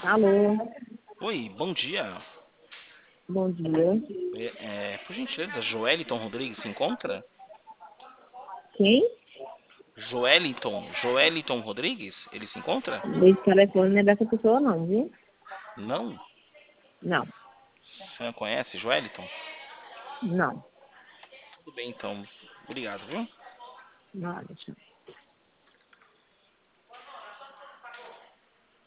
Alô, Oi, bom dia. bom dia. Por gentileza, Joeliton Rodrigues se encontra? Quem? Joeliton Rodrigues, ele se encontra? Esse telefone não é dessa pessoa não, viu? Não? Não, Você não conhece Joeliton? não. Tudo bem então. Obrigado, viu? Nada, tchau.